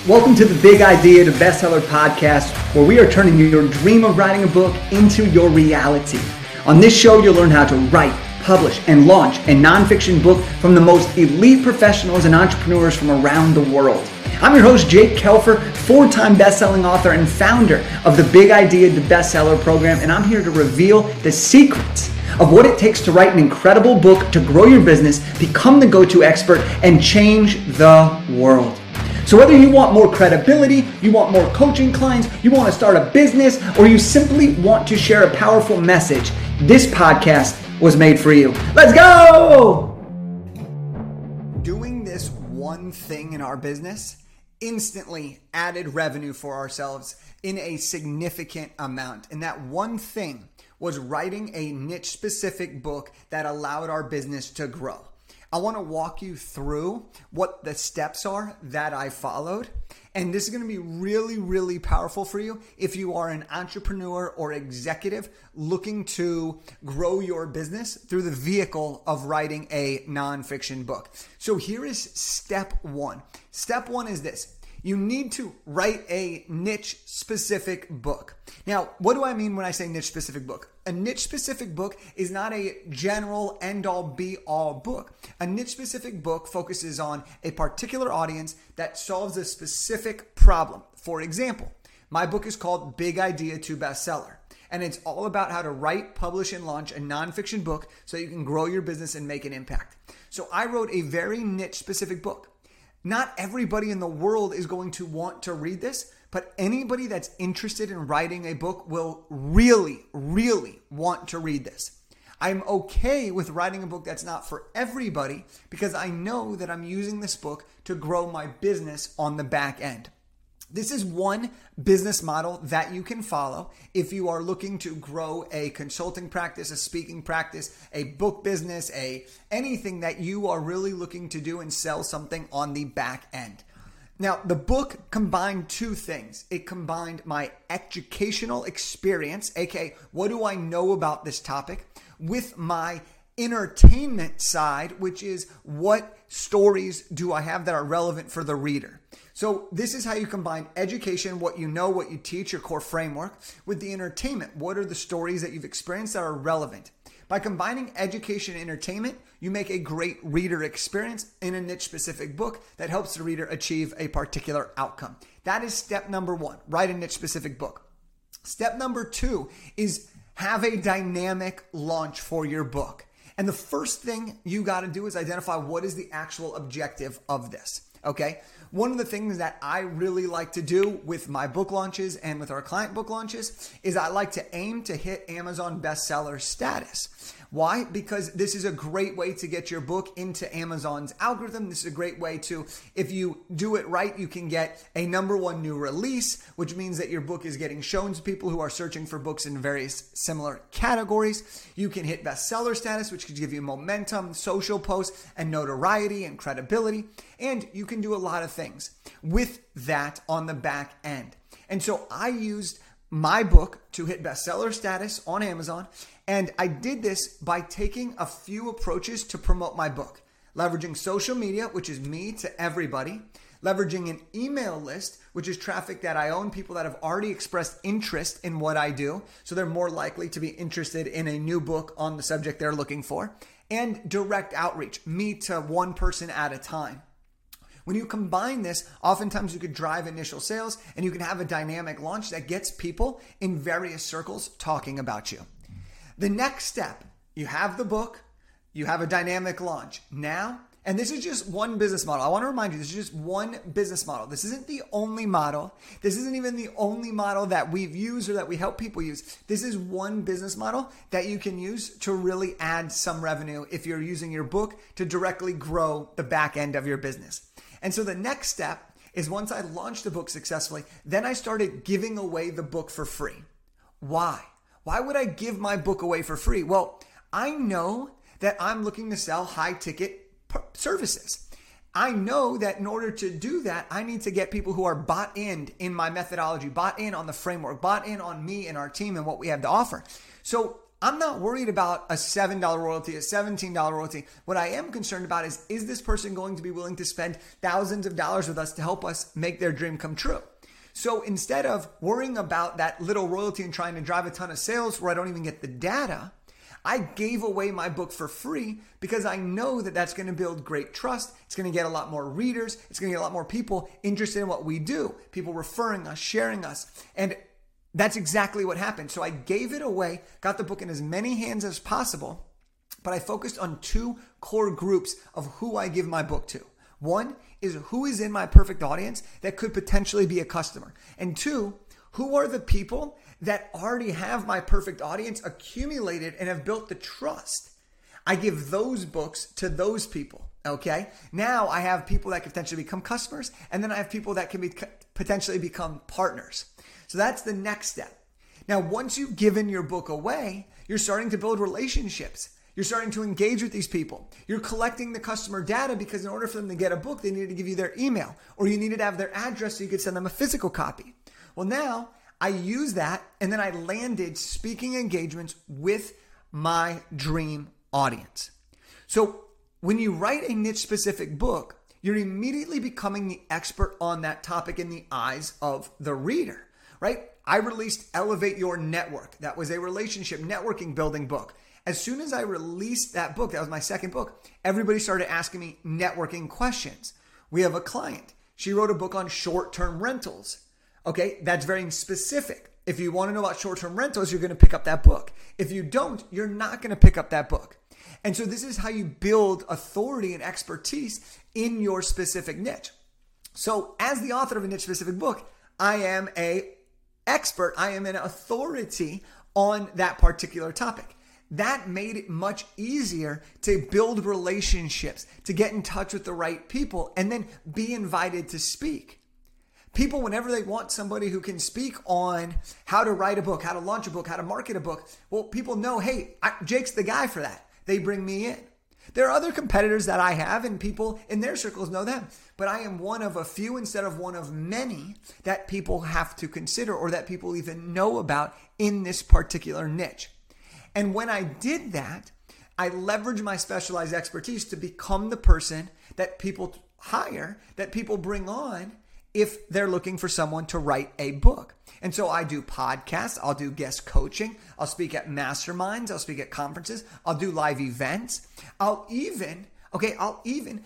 Welcome to the Big Idea to Bestseller podcast, where we are turning your dream of writing a book into your reality. On this show, you'll learn how to write, publish, and launch a nonfiction book from the most elite professionals and entrepreneurs from around the world. I'm your host, Jake Kelfer, four-time best-selling author and founder of the Big Idea to Bestseller program, and I'm here to reveal the secrets of what it takes to write an incredible book to grow your business, become the go-to expert, and change the world. So whether you want more credibility, you want more coaching clients, you want to start a business, or you simply want to share a powerful message, this podcast was made for you. Let's go! Doing this one thing in our business instantly added revenue for ourselves in a significant amount. And that one thing was writing a niche-specific book that allowed our business to grow. I want to walk you through what the steps are that I followed. And this is going to be really, really powerful for you if you are an entrepreneur or executive looking to grow your business through the vehicle of writing a nonfiction book. So here is step one. Step one is this. You need to write a niche-specific book. Now, what do I mean when I say niche-specific book? A niche-specific book is not a general end-all, be-all book. A niche-specific book focuses on a particular audience that solves a specific problem. For example, my book is called Big Idea to Bestseller, and it's all about how to write, publish, and launch a nonfiction book so you can grow your business and make an impact. So I wrote a very niche-specific book. Not everybody in the world is going to want to read this, but anybody that's interested in writing a book will really, really want to read this. I'm okay with writing a book that's not for everybody because I know that I'm using this book to grow my business on the back end. This is one business model that you can follow if you are looking to grow a consulting practice, a speaking practice, a book business, anything that you are really looking to do and sell something on the back end. Now, the book combined two things. It combined my educational experience, aka what do I know about this topic, with my entertainment side, which is what stories do I have that are relevant for the reader. So this is how you combine education, what you know, what you teach, your core framework, with the entertainment. What are the stories that you've experienced that are relevant? By combining education and entertainment, you make a great reader experience in a niche-specific book that helps the reader achieve a particular outcome. That is step number one, write a niche-specific book. Step number two is have a dynamic launch for your book. And the first thing you got to do is identify what is the actual objective of this, okay? One of the things that I really like to do with my book launches and with our client book launches is I like to aim to hit Amazon bestseller status. Why? Because this is a great way to get your book into Amazon's algorithm. This is a great way to, if you do it right, you can get a number one new release, which means that your book is getting shown to people who are searching for books in various similar categories. You can hit bestseller status, which could give you momentum, social posts, and notoriety and credibility. And you can do a lot of things with that on the back end. And so I used my book to hit bestseller status on Amazon. And I did this by taking a few approaches to promote my book. Leveraging social media, which is me to everybody. Leveraging an email list, which is traffic that I own, people that have already expressed interest in what I do. So they're more likely to be interested in a new book on the subject they're looking for. And direct outreach, me to one person at a time. When you combine this, oftentimes you could drive initial sales and you can have a dynamic launch that gets people in various circles talking about you. The next step, you have the book, you have a dynamic launch. Now, and this is just one business model. I want to remind you, this is just one business model. This isn't the only model. This isn't even the only model that we've used or that we help people use. This is one business model that you can use to really add some revenue if you're using your book to directly grow the back end of your business. And so the next step is once I launched the book successfully, then I started giving away the book for free. Why? Why would I give my book away for free? Well, I know that I'm looking to sell high ticket services. I know that in order to do that, I need to get people who are bought in my methodology, bought in on the framework, bought in on me and our team and what we have to offer. So I'm not worried about a $7 royalty, a $17 royalty. What I am concerned about is this person going to be willing to spend thousands of dollars with us to help us make their dream come true? So instead of worrying about that little royalty and trying to drive a ton of sales where I don't even get the data, I gave away my book for free because I know that that's going to build great trust. It's going to get a lot more readers. It's going to get a lot more people interested in what we do, people referring us, sharing us. And that's exactly what happened. So I gave it away, got the book in as many hands as possible, but I focused on two core groups of who I give my book to. One is who is in my perfect audience that could potentially be a customer. And two, who are the people that already have my perfect audience accumulated and have built the trust. I give those books to those people. Okay. Now I have people that could potentially become customers, and then I have people that can potentially become partners. So that's the next step. Now, once you've given your book away, you're starting to build relationships. You're starting to engage with these people. You're collecting the customer data because in order for them to get a book, they needed to give you their email, or you needed to have their address so you could send them a physical copy. Well, now I use that, and then I landed speaking engagements with my dream audience. So when you write a niche specific book, you're immediately becoming the expert on that topic in the eyes of the reader. Right? I released Elevate Your Network. That was a relationship networking building book. As soon as I released that book, that was my second book, everybody started asking me networking questions. We have a client. She wrote a book on short-term rentals. Okay, that's very specific. If you want to know about short-term rentals, you're going to pick up that book. If you don't, you're not going to pick up that book. And so this is how you build authority and expertise in your specific niche. So as the author of a niche specific book, I am an expert. I am an authority on that particular topic. That made it much easier to build relationships, to get in touch with the right people, and then be invited to speak. People, whenever they want somebody who can speak on how to write a book, how to launch a book, how to market a book, well, people know, hey, Jake's the guy for that. They bring me in. There are other competitors that I have, and people in their circles know them. But I am one of a few instead of one of many that people have to consider or that people even know about in this particular niche. And when I did that, I leveraged my specialized expertise to become the person that people hire, that people bring on if they're looking for someone to write a book. And so I do podcasts, I'll do guest coaching, I'll speak at masterminds, I'll speak at conferences, I'll do live events. We've even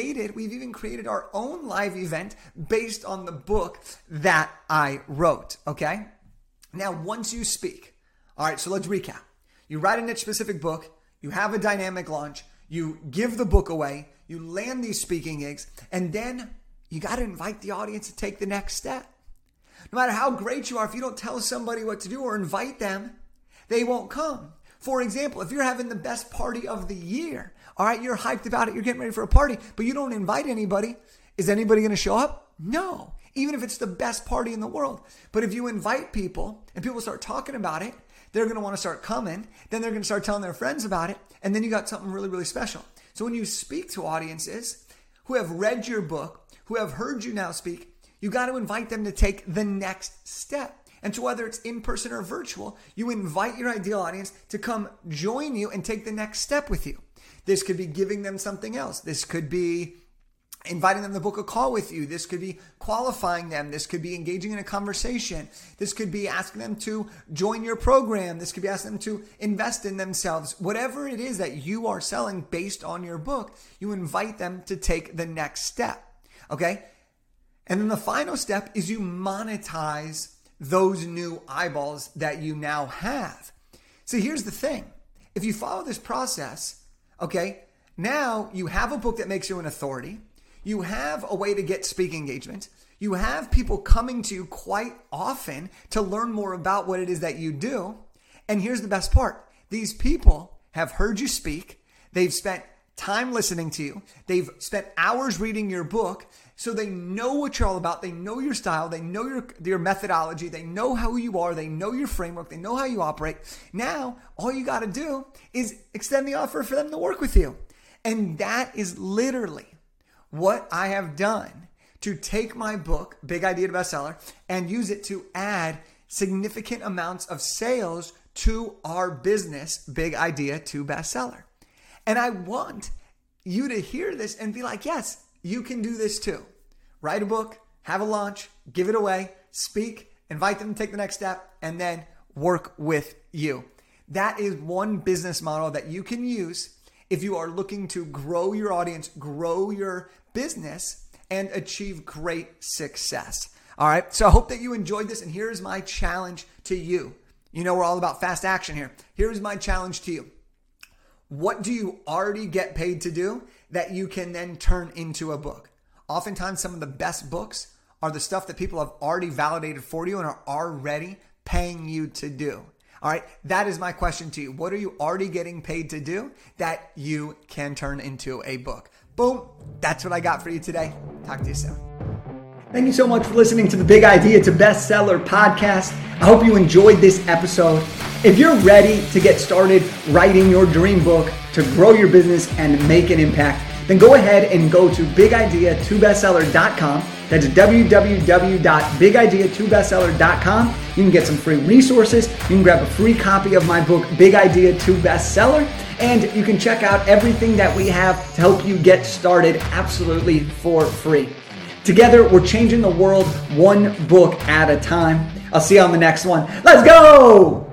created our own live event based on the book that I wrote, okay? Now, once you speak, all right, so let's recap. You write a niche specific book, you have a dynamic launch, you give the book away, you land these speaking gigs, and then you got to invite the audience to take the next step. No matter how great you are, if you don't tell somebody what to do or invite them, they won't come. For example, if you're having the best party of the year, all right, you're hyped about it, you're getting ready for a party, but you don't invite anybody, is anybody going to show up? No, even if it's the best party in the world. But if you invite people and people start talking about it, they're going to want to start coming, then they're going to start telling their friends about it, and then you got something really, really special. So when you speak to audiences who have read your book, who have heard you now speak, you got to invite them to take the next step. And so whether it's in person or virtual, you invite your ideal audience to come join you and take the next step with you. This could be giving them something else. This could be inviting them to book a call with you. This could be qualifying them. This could be engaging in a conversation. This could be asking them to join your program. This could be asking them to invest in themselves. Whatever it is that you are selling based on your book, you invite them to take the next step. Okay? And then the final step is you monetize those new eyeballs that you now have. So here's the thing. If you follow this process, okay, now you have a book that makes you an authority. You have a way to get speaking engagements. You have people coming to you quite often to learn more about what it is that you do. And here's the best part. These people have heard you speak. They've spent time listening to you. They've spent hours reading your book. So they know what you're all about. They know your style. They know your methodology. They know how you are. They know your framework. They know how you operate. Now, all you got to do is extend the offer for them to work with you. And that is literally what I have done to take my book, Big Idea to Bestseller, and use it to add significant amounts of sales to our business, Big Idea to Bestseller. And I want you to hear this and be like, yes, you can do this too. Write a book, have a launch, give it away, speak, invite them to take the next step, and then work with you. That is one business model that you can use if you are looking to grow your audience, grow your business, and achieve great success. All right, so I hope that you enjoyed this, and here's my challenge to you. You know, we're all about fast action here. Here's my challenge to you. What do you already get paid to do that you can then turn into a book? Oftentimes, some of the best books are the stuff that people have already validated for you and are already paying you to do. All right, that is my question to you. What are you already getting paid to do that you can turn into a book? Boom, that's what I got for you today. Talk to you soon. Thank you so much for listening to the Big Idea to Bestseller podcast. I hope you enjoyed this episode. If you're ready to get started writing your dream book to grow your business and make an impact, then go ahead and go to bigideatobestseller.com. That's www.bigideatobestseller.com. You can get some free resources. You can grab a free copy of my book, Big Idea to Bestseller. And you can check out everything that we have to help you get started absolutely for free. Together, we're changing the world one book at a time. I'll see you on the next one. Let's go!